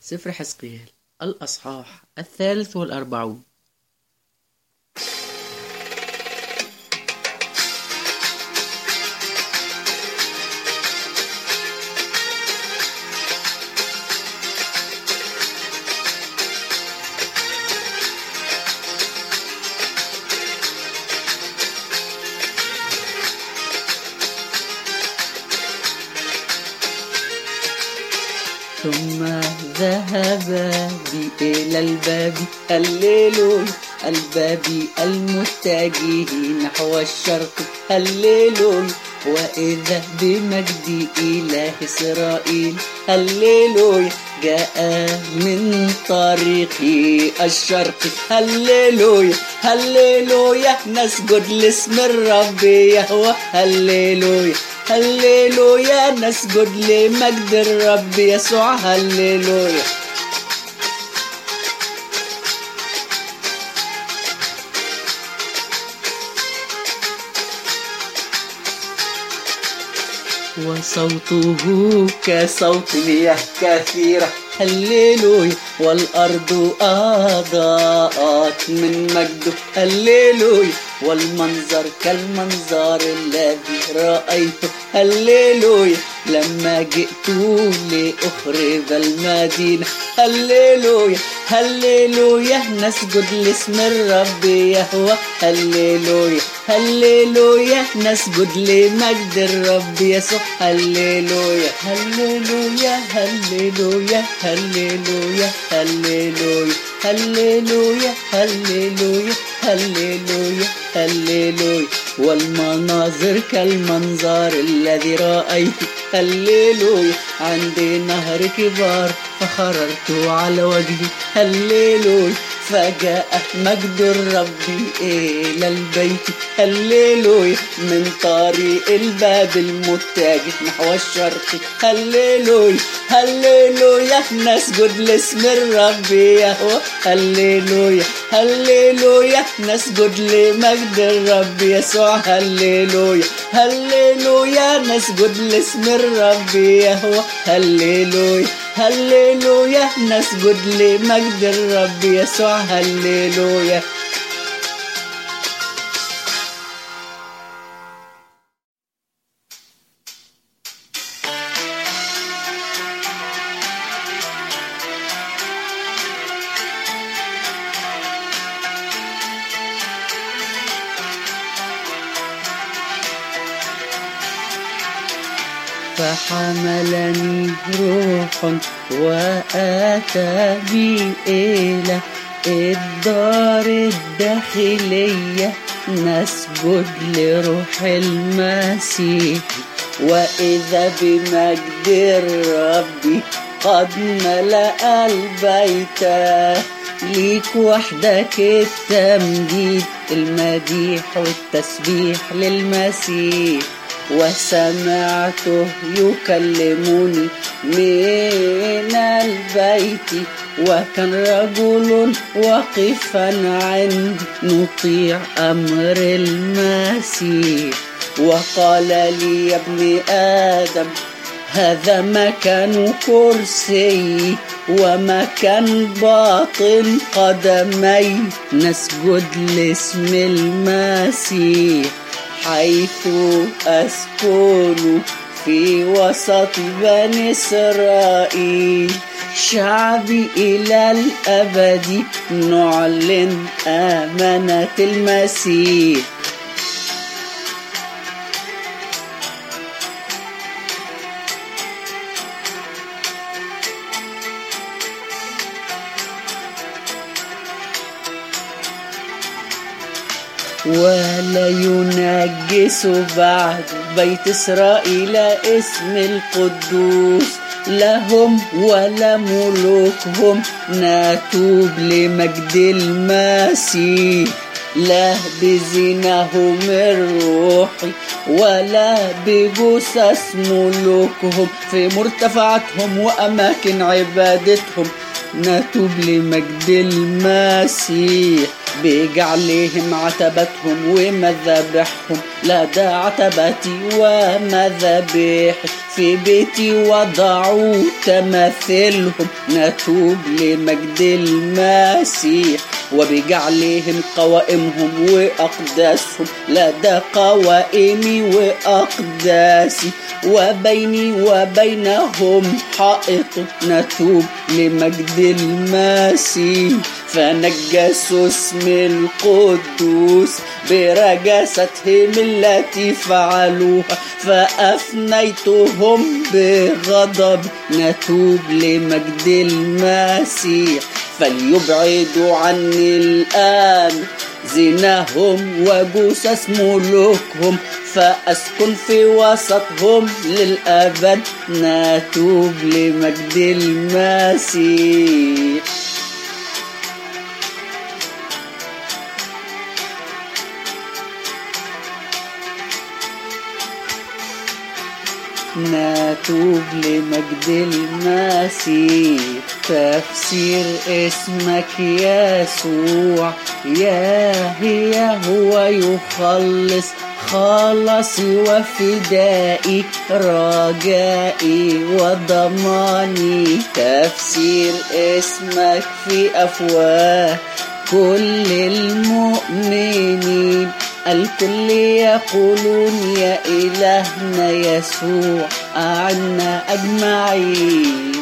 سفر حزقيال الأصحاح 43. ثم ذهب بي إلى الباب هللويا، الباب المتجه نحو الشرق هللويا، وإذا بمجد إله إسرائيل هللويا جاء من طريق الشرق هللويا. هللويا نسجد لاسم الرب يهوه هللويا. هللويا نسجد لمجد الرب يسوع هللويا. وصوته كصوت مياه كثيرة هللويا، والأرض أضاءت من مجده هللويا، والمنظر كالمنظر الذي رأيته هللويا لما جئت لأخرب المدينة هللويا. هللويا نسجد لاسم الرب يهوه هللويا. هللويا نسجد لمجد الرب يسوع هللويا. هللويا هللويا هللويا هللويا هللويا هللويا هللويا هللويا، والمناظر كالمنظر الذي رأيته هللويا، عندي نهر كبار فخررت على وجهي هللويا، فجاء مجد الرب إلى البيت هللويا من طريق الباب المتجه نحو الشرق هللويا. هللويا نسجد لاسم الرب يهوه هللويا. هللويا نسجد لمجد الرب يسوع هللويا. هللويا نسجد لاسم الرب يهوه هللويا. هللويا نسجد لمجد الرب يسوع هللويا. فحملني روح وآتى بي إلى الدار الداخلية نسجد لروح المسيح، وإذا بمجد الرب قد ملأ البيت، ليك وحدك التمجيد المديح والتسبيح للمسيح. وسمعته يكلمني من البيت، وكان رجل واقفا عندي نطيع أمر المسيح، وقال لي يا ابن آدم هذا مكان كرسي ومكان باطن قدمي، نسجد لاسم المسيح حيث أسكن في وسط بني إسرائيل، شعبي إلى الأبد نعلن أمانة المسيح. ولا ينجس بعد بيت إسرائيل اسم القدوس لهم ولا ملوكهم، نتوب لمجد المسيح، لا بزناهم الروحي ولا بجثث ملوكهم في مرتفعاتهم وأماكن عبادتهم، نتوب لمجد المسيح. بجعلهم عتبتهم ومذابحهم، لا ده عتبتي ومذابحي، في بيتي وضعوا تماثيلهم. نتوب لمجد المسيح. وبجعلهم قوائمهم وأقداسهم، لا ده قوائمي وأقداسي، وبيني وبينهم حائط. نتوب لمجد المسيح. فنجسوا اسم القدوس برجاستهم التي فعلوها، فأفنيتهم بغضب. نتوب لمجد المسيح. فليبعدوا عني الآن زناهم وجثث ملوكهم، فأسكن في وسطهم للأبد. نتوب لمجد المسيح. نتوب لمجد المسيح. تفسير اسمك يسوع، يا هو يخلص، خلاصي وفدائي، رجائي وضماني. تفسير اسمك في أفواه كل المؤمنين، الكل يقولون يا إلهنا يسوع أعنا أجمعين.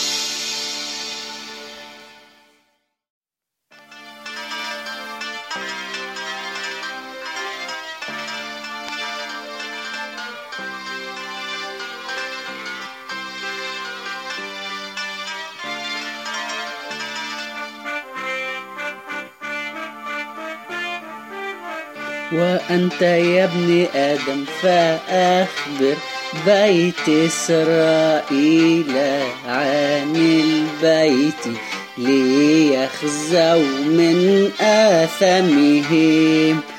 وأنت يا ابن آدم فأخبر بيت إسرائيل عن البيت، ليخزوا من آثامهم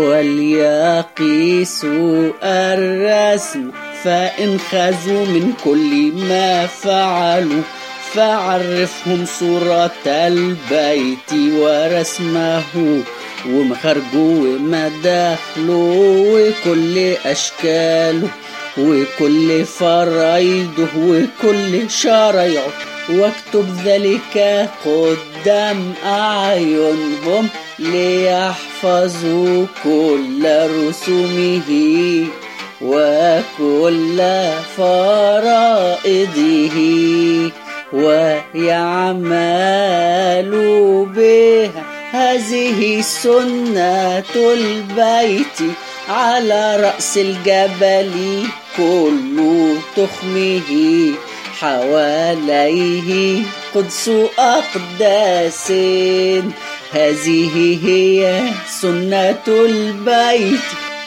وليقيسوا الرسم. فإن خزوا من كل ما فعلوا، فعرفهم صورة البيت ورسمه ومخرجه ومداخله وكل أشكاله وكل فرايده وكل شرايعه، واكتب ذلك قدام أعينهم ليحفظوا كل رسومه وكل فرائضه ويعملوا بها. هذه سنة البيت على رأس الجبل كل تخمه، حواليه قدس أقداس. هذه هي سنة البيت.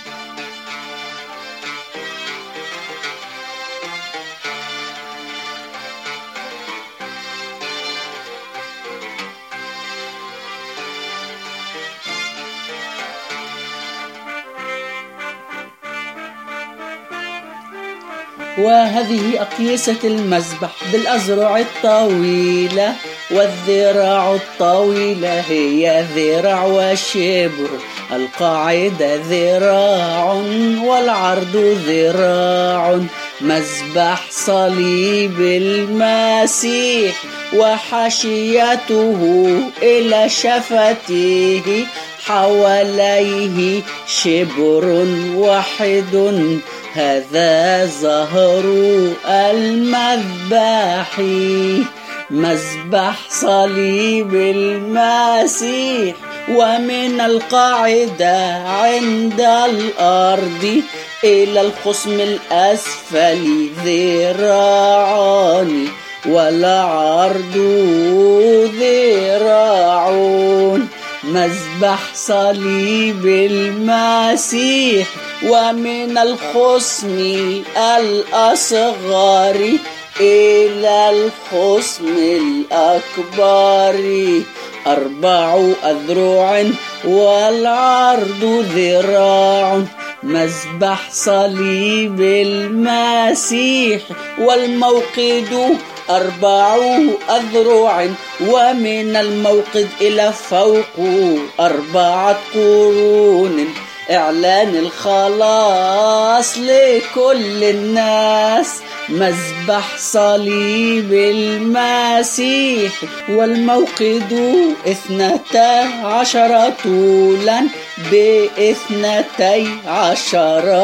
وهذه أقيسة المذبح بالأذرع الطويلة، والذراع الطويلة هي ذراع وشبر، القاعدة ذراع والعرض ذراع. مذبح صليب المسيح وحاشيته إلى شفتيه، حواليه شبر واحد، هذا ظهر المذبح. مذبح صليب المسيح، ومن القاعدة عند الأرض إلى الخصم الأسفل ذراعان، والعرض ذراعون. مذبح صليب المسيح، ومن الخصم الأصغر إلى الخصم الأكبر 4 أذرع والعرض ذراع. مذبح صليب المسيح، والموقد أربع أذرع، ومن الموقد إلى فوق 4 قرون، إعلان الخلاص لكل الناس. مذبح صليب المسيح، والموقد 12 طولا ب12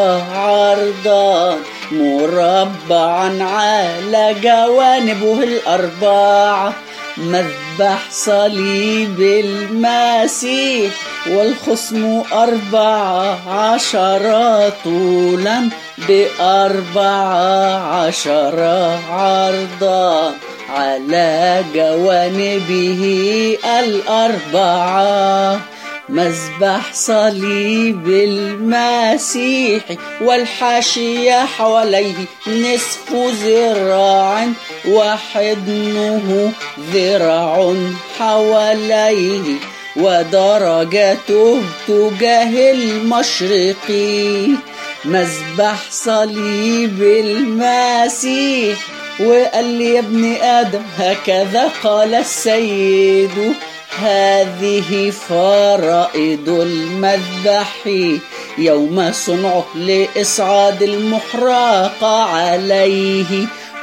عرضا، مربعا على جوانبه 4. مذبح صليب المسيح، والخصم 14 طولا ب14 عرضا على جوانبه 4. مذبح صليب المسيح، والحاشية حواليه 1/2 ذراع، وحضنه 1 ذراع حواليه، ودرجته تجاه المشرق. مذبح صليب المسيح. وقال لي يا ابن آدم هكذا قال السيد، هذه فرائض المذبح يوم صنعه لإصعاد المحرق عليه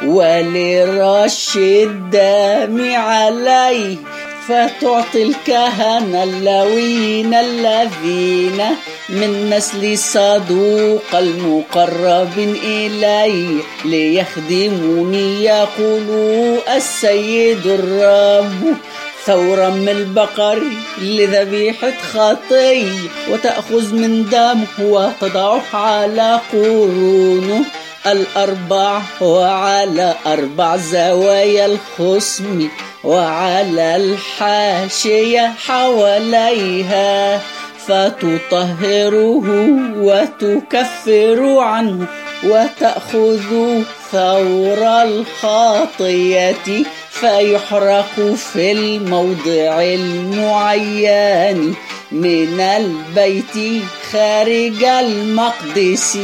ولرش الدم عليه. فتعطي الكهنة اللويين الذين من نسل صدوق المقربين إلي ليخدموني، يقول السيد الرب، ثورا من البقر لذبيحة خطي، وتأخذ من دمه وتضعه على قرونه 4 وعلى 4 زوايا الخصم وعلى الحاشية حواليها، فتطهره وتكفر عنه، وتأخذ ثور الخطية فيحرق في الموضع المعين من البيت خارج المقدس،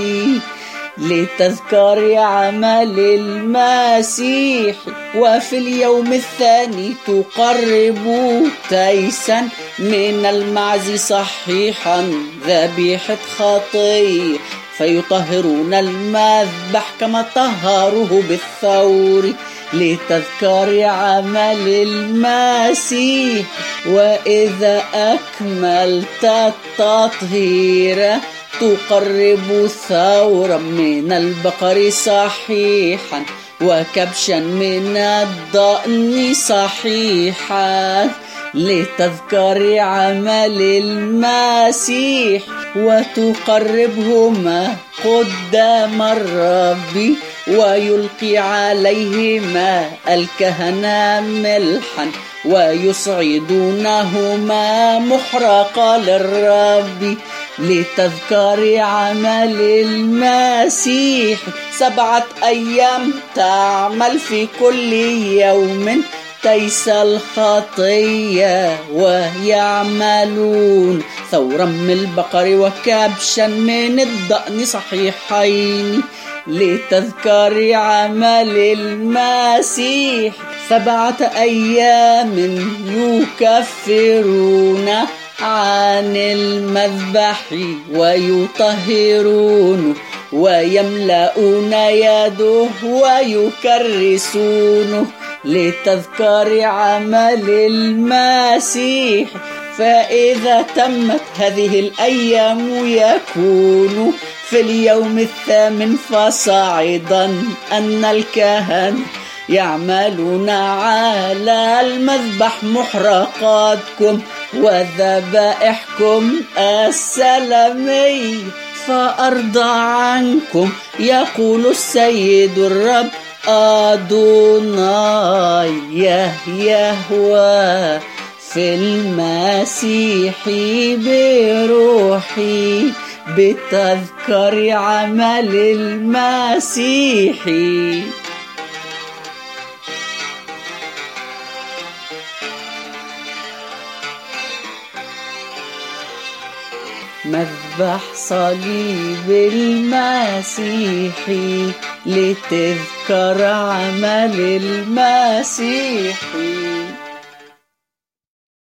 لتذكار عمل المسيح. وفي اليوم الثاني تقرب تيسا من المعز صحيحا ذبيحة خطية، فيطهرون المذبح كما طهروه بالثور، لتذكار عمل المسيح. وإذا أكملت التطهير تقرب ثورا من البقر صحيحا، وكبشا من الضأن صحيحا، لتذكار عمل المسيح. وتقربهما قدام الرب، ويلقي عليهما الكهنة ملحا، ويصعدونهما محرقا للرب، لتذكار عمل المسيح. 7 أيام تعمل في كل يوم تيس الخطية، ويعملون ثورا من البقر وكبشا من الضأن صحيحين، لتذكار عمل المسيح. 7 أيام يكفرون عن المذبح ويطهرون، ويملؤون يده ويكرسونه، لتذكار عمل المسيح. فإذا تمت هذه الأيام يكون في اليوم الثامن فصاعدا أن الكهنة يعملون على المذبح محرقاتكم وذبائحكم السلامية، فأرضى عنكم يقول السيد الرب أدوناي يهوه في المسيح بروحي، بتذكر عمل المسيح. مذبح صليب المسيحي لتذكر عمل المسيحي.